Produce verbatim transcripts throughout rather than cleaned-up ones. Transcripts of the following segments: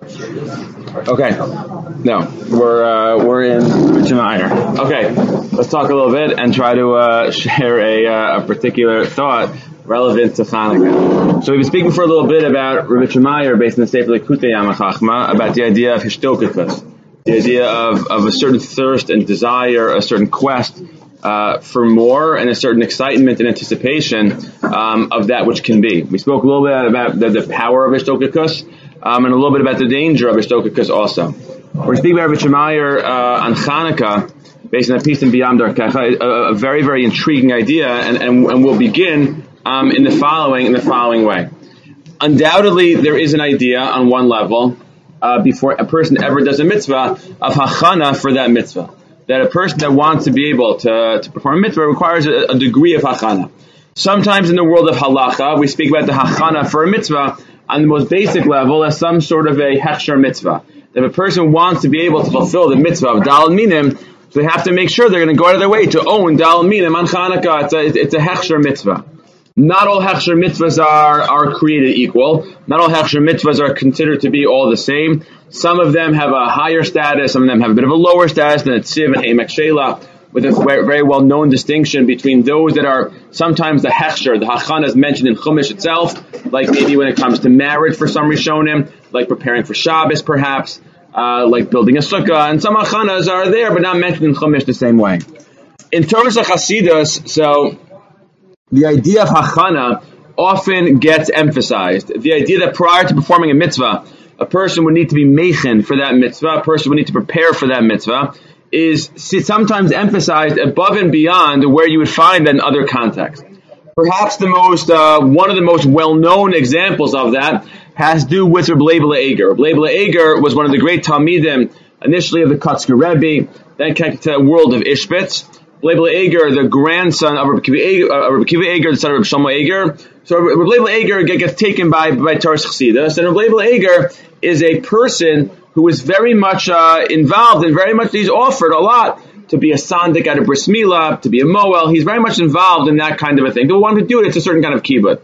Okay. No, we're uh, we're in Shemaiah. Okay, let's talk a little bit and try to uh, share a uh, a particular thought relevant to Hanukkah. So we've been speaking for a little bit about Rabbi Shemaiah based on the Sefer Likutei Yamachachma about the idea of hishtokakus, the idea of, of a certain thirst and desire, a certain quest uh, for more, and a certain excitement and anticipation um, of that which can be. We spoke a little bit about the, the power of hishtokakus um, and a little bit about the danger of hishtokakus also. We're speaking about Rabbi Shemaiah uh, on Hanukkah based on a piece in Biyam Darkecha, a, a very, very intriguing idea, and, and, and we'll begin um, in the following in the following way. Undoubtedly, there is an idea on one level uh, before a person ever does a mitzvah of hachana for that mitzvah. That a person that wants to be able to, to perform a mitzvah requires a, a degree of hachana. Sometimes in the world of halacha, we speak about the hachana for a mitzvah on the most basic level as some sort of a hechsher mitzvah. That if a person wants to be able to fulfill the mitzvah of Dal Minim, so they have to make sure they're going to go out of their way to own Dal Minim on Chanukah. It's a, it's a hechsher mitzvah. Not all hechsher mitzvahs are, are created equal. Not all hechsher mitzvahs are considered to be all the same. Some of them have a higher status, some of them have a bit of a lower status than a tziv and emek sheila, with a very well-known distinction between those that are sometimes the hechsher, the hachana is mentioned in Chumash itself, like maybe when it comes to marriage for some Rishonim, like preparing for Shabbos perhaps, uh, like building a sukkah, and some hachanas are there but not mentioned in Chumash the same way. In terms of Hasidus, so the idea of hachana often gets emphasized. The idea that prior to performing a mitzvah, a person would need to be meichin for that mitzvah, a person would need to prepare for that mitzvah, is sometimes emphasized above and beyond where you would find that in other contexts. Perhaps the most, uh, one of the most well-known examples of that has to do with Reb Leib Eger. Reb Leib Eger was one of the great Talmidim, initially of the Kotzker Rebbe, then connected to the world of Ishbitz. Reb Leib Eger, the grandson of Reb Kiva Eger, uh, Reb Kiva Eger, the son of Reb Shlomo Eger. So Reb Leib Eger gets taken by, by Toras Chassidus, and Reb Leib Eger is a person who is very much uh, involved and very much, he's offered a lot to be a sandik at a bris milah, to be a moel. He's very much involved in that kind of a thing. The one to do it, it's a certain kind of kibbutz.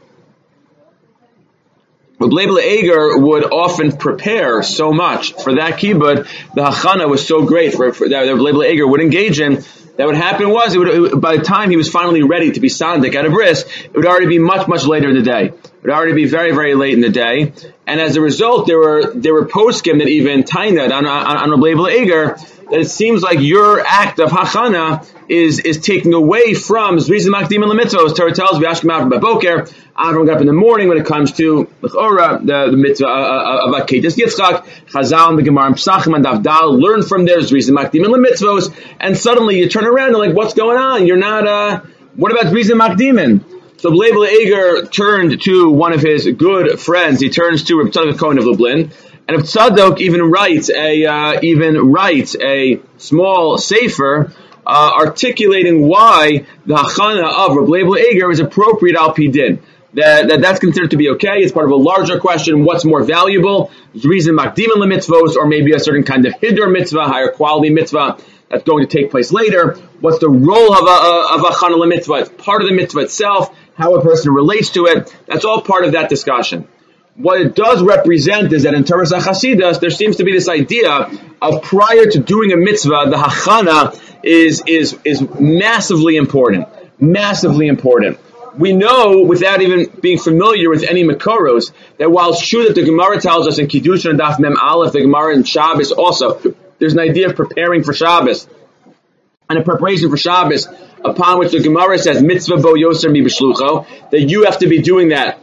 Reb Leib Eger would often prepare so much for that kibbutz. The hachana was so great for, for that Reb Leib Eger would engage in. That what happened was, it would, it, by the time he was finally ready to be sandik at a bris, it would already be much, much later in the day. It would already be very, very late in the day. And as a result, there were there were poskim that even tained on on, on Reb Leib Eger that it seems like your act of hachana is is taking away from Zrizim Makdim and Lemitzvah. Torah tells me, Ashkem Avram Baboker, Avram got up in the morning when it comes to L'chora, the, the mitzvah of Akedas Yitzchak, Chazal and the Gemara and Psachim and Davdal, learn from their Zrizim Makdim and Lemitzvahs, and suddenly you turn around and like, what's going on? You're not, uh, what about Zrizim Makdimin? So Leib Eger turned to one of his good friends. He turns to Reb Tzadok Cohen of Lublin, and Reb Tzadok even writes a uh, even writes a small sefer uh, articulating why the hachana of Reb Leib Eger is appropriate al pi din. That, that that's considered to be okay. It's part of a larger question: what's more valuable, Zrizim Makdim lemitzvos, or maybe a certain kind of hidur mitzvah, higher quality mitzvah that's going to take place later? What's the role of a of a chana lemitzvah? It's part of the mitzvah itself. How a person relates to it, that's all part of that discussion. What it does represent is that in Toras Chassidus, there seems to be this idea of prior to doing a mitzvah, the hachana is, is, is massively important. Massively important. We know, without even being familiar with any Makoros, that while it's true that the Gemara tells us in Kiddushin and Daf Mem Aleph, the Gemara in Shabbos also, there's an idea of preparing for Shabbos. And a preparation for Shabbos, upon which the Gemara says, mitzvah bo yoser mi b'shlucho, that you have to be doing that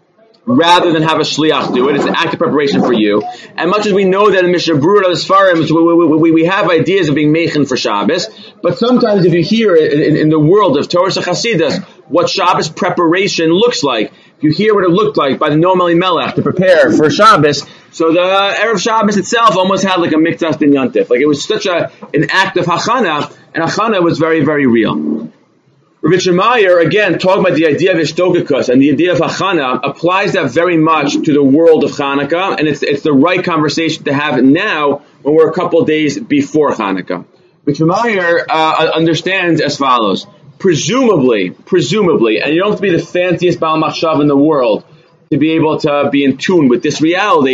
rather than have a shliach do it. It's an act of preparation for you. And much as we know that in Mishnah Berurah of the Sfarim, we, we, we have ideas of being meichin for Shabbos, but sometimes if you hear in, in, in the world of Torah Chassidus what Shabbos preparation looks like, if you hear what it looked like by the Noam Elimelech to prepare for Shabbos, so the Erev Shabbos itself almost had like a miktas din yantif. Like it was such a an act of hachana, and hachana was very, very real. Rabbi Shemaiah, again, talking about the idea of ishtokakus and the idea of hachana, applies that very much to the world of Hanukkah, and it's it's the right conversation to have now when we're a couple of days before Hanukkah. Rabbi Shemaiah uh, understands as follows. Presumably, presumably, and you don't have to be the fanciest Baal Machshav in the world to be able to be in tune with this reality,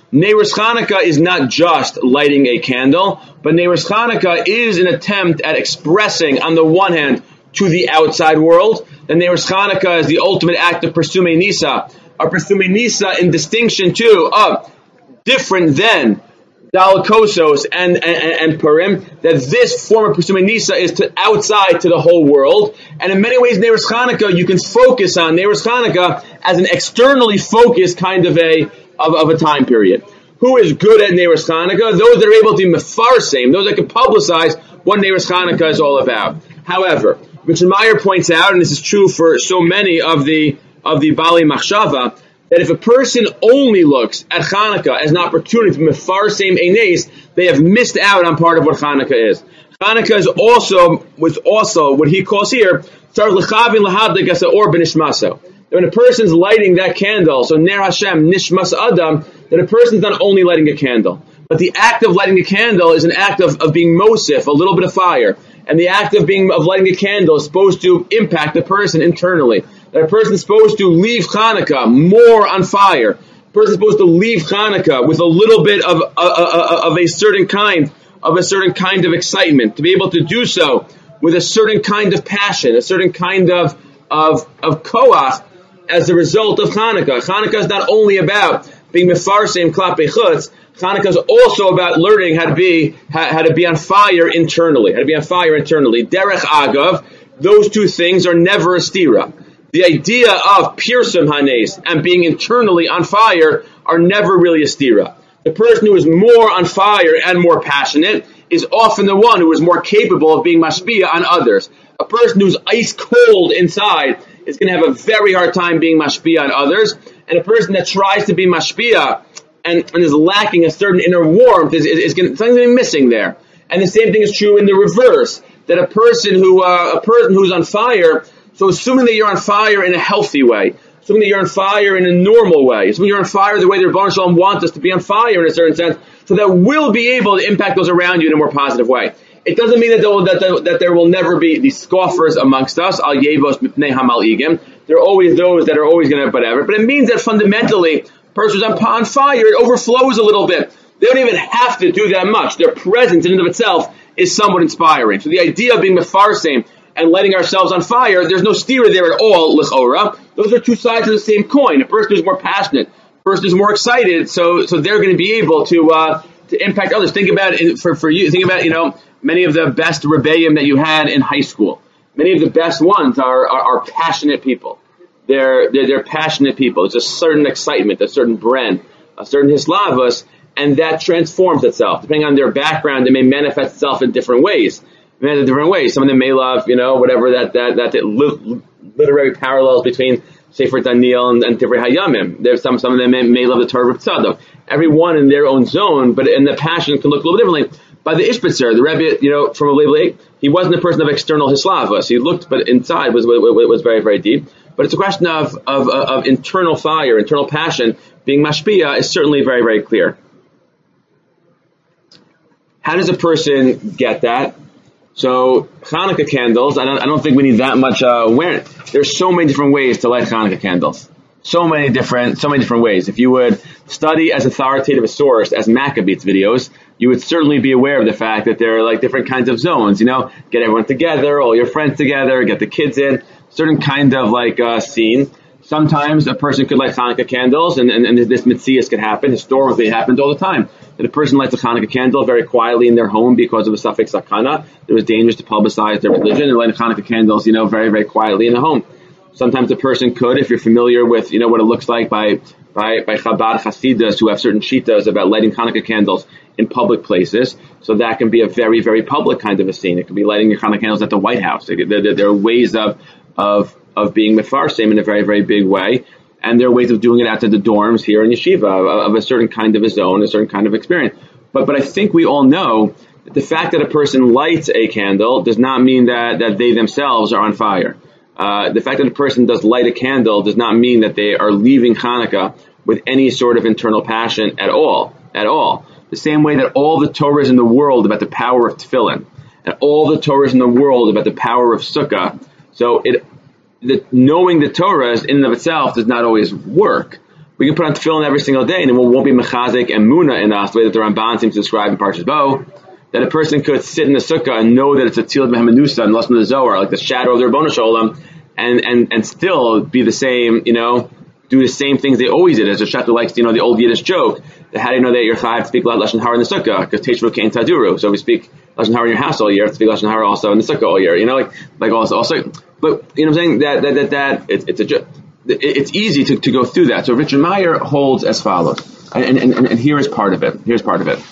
Neiros Chanukah is not just lighting a candle, but Neiros Chanukah is an attempt at expressing, on the one hand, to the outside world. The Neiros Chanukah is the ultimate act of Persumei Nisa, a Persumei Nisa in distinction too of different than Dal Kosos and, and, and Purim, that this form of Persumei Nisa is to outside to the whole world. And in many ways, Neiros Chanukah, you can focus on Neiros Chanukah as an externally focused kind of a, of, of a time period. Who is good at Neiros Chanukah? Those that are able to be mefarsim, those that can publicize what Neiros Chanukah is all about. However, Richard Meyer points out, and this is true for so many of the, of the Bali Machshava, that if a person only looks at Chanukah as an opportunity to mefarsim eines, they have missed out on part of what Chanukah is. Chanukah is also was also what he calls here tzarich l'chavin lahadlik as or b'nishmaso. When a person's lighting that candle, so ner Hashem nishmas adam, that a person's not only lighting a candle, but the act of lighting a candle is an act of, of being mosif, a little bit of fire, and the act of being of lighting a candle is supposed to impact the person internally. That a person is supposed to leave Chanukah more on fire. A person is supposed to leave Chanukah with a little bit of, uh, uh, of a certain kind, of a certain kind of excitement. To be able to do so with a certain kind of passion, a certain kind of, of, of koach as a result of Chanukah. Chanukah is not only about being mefarsim klapei chutz. Chanukah is also about learning how to be, how, how to be on fire internally, how to be on fire internally. Derech agav, those two things are never a stira. The idea of pirsum hanes and being internally on fire are never really a stira. The person who is more on fire and more passionate is often the one who is more capable of being mashpia on others. A person who's ice cold inside is going to have a very hard time being mashpia on others, and a person that tries to be mashpia and, and is lacking a certain inner warmth is, is, is going to, something's missing there. And the same thing is true in the reverse, that a person who uh, a person who's on fire. So assuming that you're on fire in a healthy way, assuming that you're on fire in a normal way, assuming you're on fire the way the Rebbeinu Shalom wants us to be on fire in a certain sense, so that we'll be able to impact those around you in a more positive way. It doesn't mean that there will, that, there, that there will never be these scoffers amongst us, al yevos mipnei hamal igim. There are always those that are always going to whatever, but it means that fundamentally, a person who's on fire, it overflows a little bit. They don't even have to do that much. Their presence in and of itself is somewhat inspiring. So the idea of being mefarsim and letting ourselves on fire, there's no stira there at all, l'chora. Those are two sides of the same coin. A person who's more passionate, a person who's more excited, so so they're going to be able to uh, to impact others. Think about it for for you. Think about you know many of the best rebbeim that you had in high school. Many of the best ones are are, are passionate people. They're, they're they're passionate people. It's a certain excitement, a certain bren, a certain hislavus, and that transforms itself depending on their background. It may manifest itself in different ways. In different ways. Some of them may love, you know, whatever that, that, that, that li- literary parallels between Sefer Daniel and, and Divrei Hayamim. There's some, some of them may, may love the Torah of Tzadok. Everyone in their own zone, but in the passion can look a little differently. By the Ishbitzer, the Rebbe, you know, from a label, he wasn't a person of external hislavas. He looked, but inside was, was, was very, very deep. But it's a question of, of, of internal fire, internal passion. Being mashpia is certainly very, very clear. How does a person get that? So Hanukkah candles, I don't, I don't think we need that much uh, awareness. There's so many different ways to light Hanukkah candles. So many different, so many different ways. If you would study as authoritative a source as Maccabees videos, you would certainly be aware of the fact that there are like different kinds of zones. You know, get everyone together, all your friends together, get the kids in, certain kind of like uh, scene. Sometimes a person could light Hanukkah candles, and, and, and this mitzias could happen. Historically, it happens all the time. That a person lights a Hanukkah candle very quietly in their home because of a suffix sakana. It was dangerous to publicize their religion, and lighting Hanukkah candles, you know, very, very quietly in the home. Sometimes a person could, if you're familiar with, you know, what it looks like by by, by Chabad Hasidus who have certain shitas about lighting Hanukkah candles in public places. So that can be a very, very public kind of a scene. It could be lighting your Hanukkah candles at the White House. There, there, there are ways of of of being mefarsim in a very, very big way. And there are ways of doing it out to the dorms here in yeshiva of, of a certain kind of a zone, a certain kind of experience. But but I think we all know that the fact that a person lights a candle does not mean that, that they themselves are on fire. Uh, the fact that a person does light a candle does not mean that they are leaving Hanukkah with any sort of internal passion at all, at all. The same way that all the Torahs in the world about the power of tefillin, and all the Torahs in the world about the power of sukkah. So it, the, knowing the Torahs in and of itself does not always work, We can put on tefillin every single day, and it won't be mechazik and muna in us, the way that the Ramban seems to describe in Parshas Bo, that a person could sit in the sukkah and know that it's a tzilad me'hamanusa and lashon the Zohar, like the shadow of the Rebbeinu Sholem, and, and, and still be the same, you know, do the same things they always did. As the Shata likes, you know, the old Yiddish joke, that how do you know that you're chayav to speak lashon hara in the sukkah? Because teishvu kain taduru. So we speak lashon hara in your house all year, to speak lashon hara also in the sukkah all year. You know, like like also also. But you know what I'm saying? That that that, that it's it's a joke. It's easy to, to go through that. So Richard Meyer holds as follows, and, and, and, and here is part of it. Here's part of it.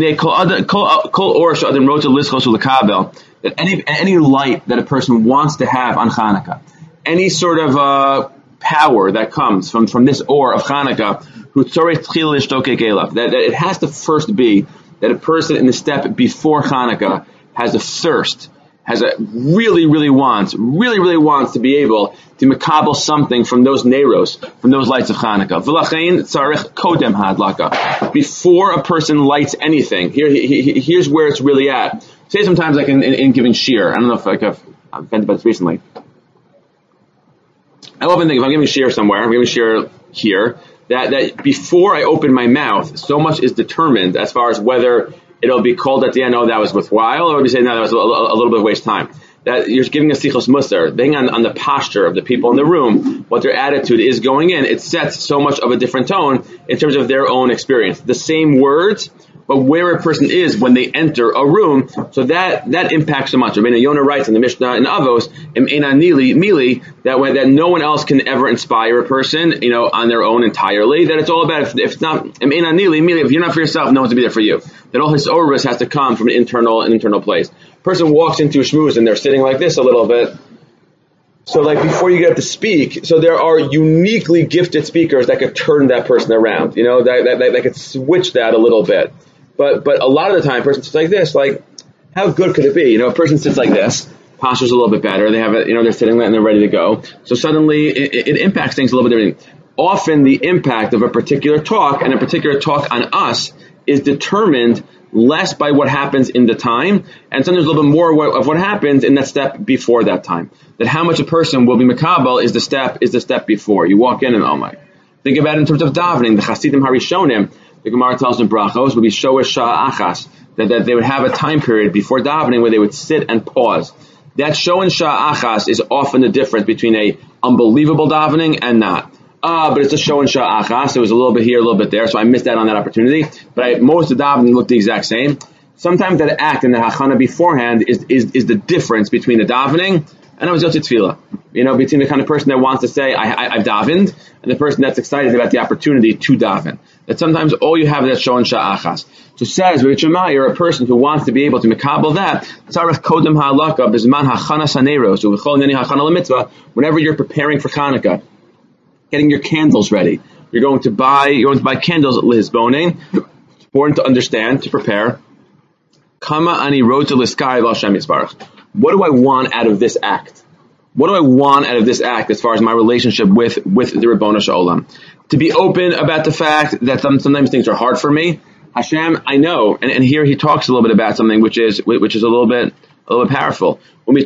That any any light that a person wants to have on Hanukkah, any sort of uh, power that comes from, from this or of Hanukkah, that, that it has to first be that a person in the step before Hanukkah has a thirst, has a really, really wants, really, really wants to be able to makabel something from those neiros, from those lights of Hanukkah. V'lachein tzarich kodem hadlaka. Before a person lights anything, here, he, here's where it's really at. Say sometimes like in, in, in giving shir. I don't know if like I've, I've been about this recently. I often think if I'm giving shir somewhere, I'm giving shir here, that, that before I open my mouth, so much is determined as far as whether it'll be called at the end, oh, that was worthwhile, or we say, no, that was a, a, a little bit of waste time. That you're giving a sichos musar, being on, on the posture of the people in the room, what their attitude is going in, it sets so much of a different tone in terms of their own experience. The same words, but where a person is when they enter a room, so that, that impacts so much. Rabbeinu Yonah writes in the Mishnah in Avos, Im Eina Nili, Mili, that way, that no one else can ever inspire a person, you know, on their own entirely, that it's all about, if, if it's not, Im Eina Nili, Mili, if you're not for yourself, no one's to be there for you. That all his orvis has to come from an internal, an internal place. Person walks into a shmooze and they're sitting like this a little bit. So like before you get to speak, so there are uniquely gifted speakers that could turn that person around, you know, that, that, that, that could switch that a little bit. But, but a lot of the time a person sits like this, like, how good could it be? You know, a person sits like this, posture's a little bit better, they have it, you know, they're sitting there and they're ready to go. So suddenly it, it impacts things a little bit differently. Often the impact of a particular talk and a particular talk on us is determined less by what happens in the time, and sometimes a little bit more of what happens in that step before that time. That how much a person will be makabel is the step is the step before. You walk in and oh my. Think about it in terms of davening. The Chasidim Harishonim, the Gemara tells in Brachos, would be shoesh shah achas, that, that they would have a time period before davening where they would sit and pause. That shoesh shah achas is often the difference between a unbelievable davening and not. Ah, uh, but it's a show and shah achas. It was a little bit here, a little bit there, so I missed out on that opportunity. But I, most of the davening looked the exact same. Sometimes that act in the hachana beforehand is, is, is the difference between the davening and I was yotze tefillah. You know, between the kind of person that wants to say, I, I, I've davened, and the person that's excited about the opportunity to daven. That sometimes all you have is that show and shah achas. So says, you're a person who wants to be able to mekabel that, tzarech kodem ha'alaka, bizman hachana saneros, u'v'chol neni hachana l'mitzvah, whenever you're preparing for Chanukah, getting your candles ready. You're going to buy, you're going to buy candles at Lizboning. It's important to understand, to prepare. Kama ani rota l'skai l'Hashem Yisbarach. What do I want out of this act? What do I want out of this act as far as my relationship with, with the Ribono Shel Olam? To be open about the fact that sometimes things are hard for me. Hashem, I know, and, and here he talks a little bit about something which is, which is a little bit, a little bit powerful. It's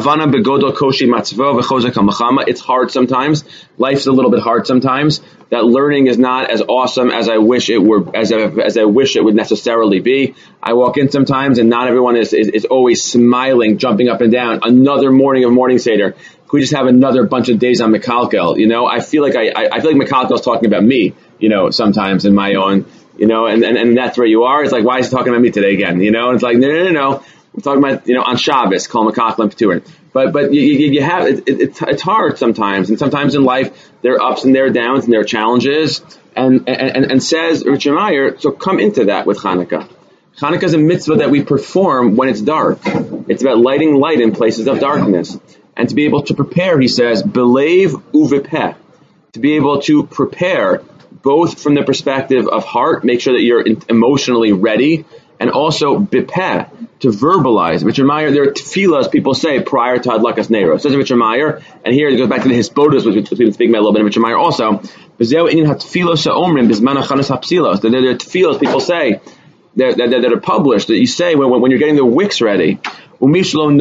hard sometimes. Life's a little bit hard sometimes. That learning is not as awesome as I wish it were, as I, as I wish it would necessarily be. I walk in sometimes and not everyone is, is, is always smiling, jumping up and down. Another morning of morning Seder. Could we just have another bunch of days on Mekalkel? You know, I feel like I, I, I feel like Mekalkel is talking about me, you know, sometimes in my own, you know, and, and, and that's where you are. It's like, why is he talking about me today again? You know, and it's like, no, no, no, no. We're talking about, you know, on Shabbos, Kol Mekachel and Peturin. But, but you, you, you have, it, it, it's, it's hard sometimes. And sometimes in life, there are ups and there are downs and there are challenges. And, and, and says Richard Meyer, so come into that with Chanukah. Chanukah is a mitzvah that we perform when it's dark. It's about lighting light in places of darkness. And to be able to prepare, he says, belev uvepeh. To be able to prepare both from the perspective of heart, make sure that you're emotionally ready, and also bipeh, to verbalize. Richard Meyer, there are tefillas people say prior to Hadlakas Neiros. Says Richard Meyer, and here it goes back to the hisbodas, which we've been speaking about a little bit of Richard Meyer also. That there are tefillas people say that, that, that are published that you say when, when you're getting the wicks ready. And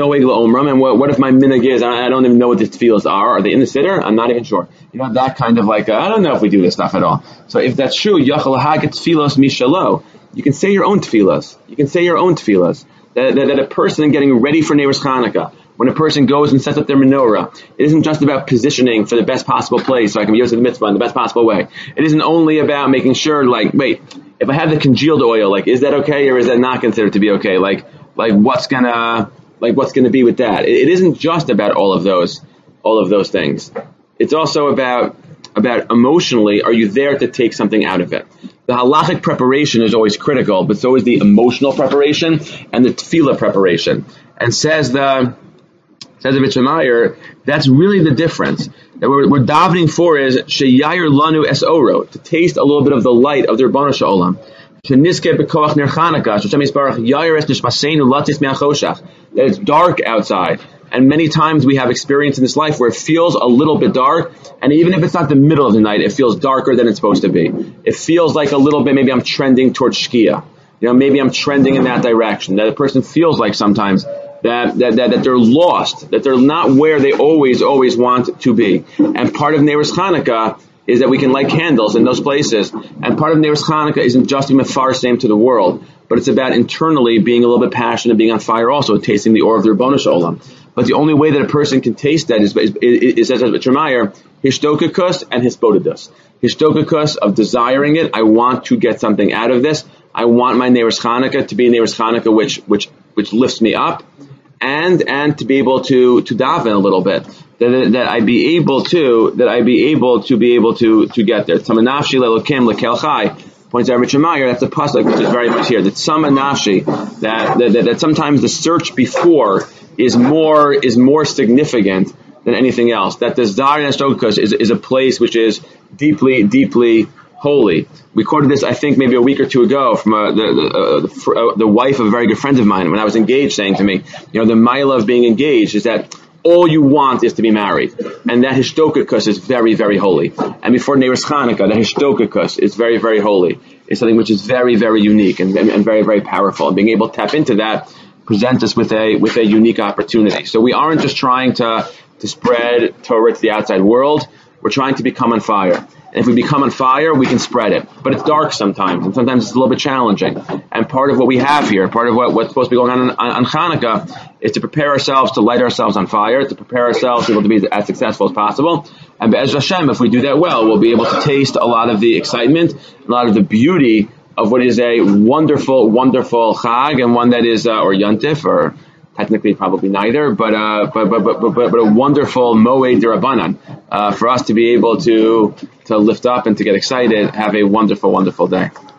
what, what if my minhag is, I don't even know what the tefillas are. Are they in the siddur? I'm not even sure. You know, that kind of like, uh, I don't know if we do this stuff at all. So if that's true, yachal haget tefillos mishalo. You can say your own tefillas. You can say your own tefillas. That, that, that a person getting ready for Neiros Chanukah, when a person goes and sets up their menorah, it isn't just about positioning for the best possible place so I can be used to the mitzvah in the best possible way. It isn't only about making sure, like, wait, if I have the congealed oil, like, is that okay or is that not considered to be okay? Like, like what's gonna, like what's gonna be with that? It, it isn't just about all of those, all of those things. It's also about, about emotionally, are you there to take something out of it? The halachic preparation is always critical, but so is the emotional preparation and the tefillah preparation. And says the, says the Vitchemeyer, that's really the difference. That we're, we're davening for is sheyayer lanu es oro, to taste a little bit of the light of the Ribono Shel Olam. Sheniske bekoach ner Chanukah, Hashem Yisbarach yayer es nishmaseinu latis me'achoshach. That it's dark outside. And many times we have experience in this life where it feels a little bit dark, and even if it's not the middle of the night, it feels darker than it's supposed to be. It feels like a little bit, maybe I'm trending towards Shkia. You know, maybe I'm trending in that direction. That a person feels like sometimes that, that, that, that they're lost, that they're not where they always, always want to be. And part of Neiros Chanukah is that we can light candles in those places. And part of Neiros Chanukah isn't just a mefarsim to the world, but it's about internally being a little bit passionate, being on fire also, tasting the ore of the Ribono Shel Olam. But the only way that a person can taste that is, is, is, is as Vitchemeyer, hishtokakus and hisbodedus. Hishtokakus of desiring it. I want to get something out of this. I want my Neiros Chanukah to be a Neiros Chanukah which, which, which lifts me up. And, and to be able to, to daven a little bit. That, that I be able to, that I be able to be able to, to get there. Tamanafshi lelokim lekel chai. Points out Vitchemeyer, that's a pasuk which is very much here. That some nafshi, that, that, that sometimes the search before is more, is more significant than anything else. That the Zar and Ashtokus is, is a place which is deeply, deeply holy. We quoted this, I think, maybe a week or two ago from uh, the, the, uh, the, uh, the wife of a very good friend of mine when I was engaged, saying to me, you know, the mila of being engaged is that all you want is to be married. And that hishtokakus is very, very holy. And before Neiros Chanukah, the hishtokakus is very, very holy. It's something which is very, very unique and, and, and very, very powerful. And being able to tap into that presents us with a, with a unique opportunity. So we aren't just trying to, to spread Torah to the outside world. We're trying to become on fire. And if we become on fire, we can spread it. But it's dark sometimes, and sometimes it's a little bit challenging. And part of what we have here, part of what, what's supposed to be going on on, on Chanukah, is to prepare ourselves to light ourselves on fire, to prepare ourselves to be able to be as successful as possible. And Be'ez Hashem, if we do that well, we'll be able to taste a lot of the excitement, a lot of the beauty of what is a wonderful, wonderful Chag, and one that is, uh, or Yontif, or technically probably neither, but, uh, but, but, but, but, but a wonderful Moed D'Rabbanan, uh, for us to be able to, to lift up and to get excited. Have a wonderful, wonderful day.